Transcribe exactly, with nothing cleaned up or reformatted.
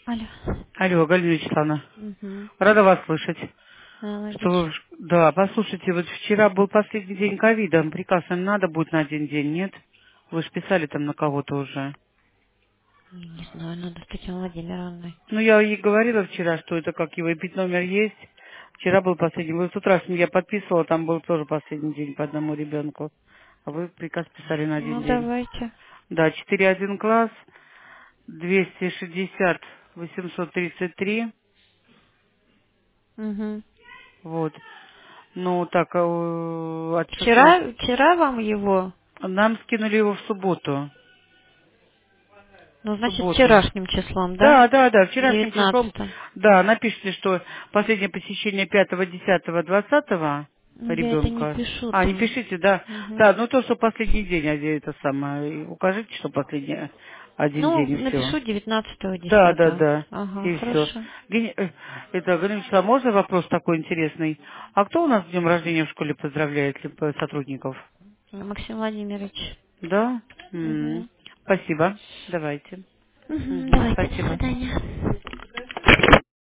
Алло. Алло, Галина Вячеславовна. Угу. Рада вас слышать. Что вы... Аналогично. вш- Да, послушайте, вот вчера был последний день ковида. Приказ им надо будет на один день, нет? Вы же писали там на кого-то уже. Не знаю, надо с Татьяной Владимировной. Ну, я ей говорила вчера, что это как его, и пить номер есть. Вчера был последний. Вы с утра с ним я подписывала, там был тоже последний день по одному ребенку. А вы приказ писали на один Ну, день. давайте. Да, четыре один класс, двести шестьдесят восемьсот тридцать три. Угу. Вот. Ну, так, э, от шестого... Вчера, вчера вам его, Нам скинули его в субботу. ну, В значит, субботу. вчерашним числом, да? Да, да, да, вчерашним числом, Девятнадцатым. да, напишите, что последнее посещение пятого, десятого, двадцатого Ну, я это не ребенка. пишу А, не там. пишите, да. Угу. Да, ну то, что последний день, а это самое, и укажите, что последний один Ну, день и все. напишу девятнадцатого, Да, да, десятого. да. Ага, И все. хорошо. Это, Галина Вячеславовна, можно вопрос такой интересный? А кто у нас с днем рождения в школе поздравляет ли, э, сотрудников? Максим Владимирович. Да? М, Угу. Спасибо. Давайте. Угу, Мгм, давайте, до спасибо. свидания.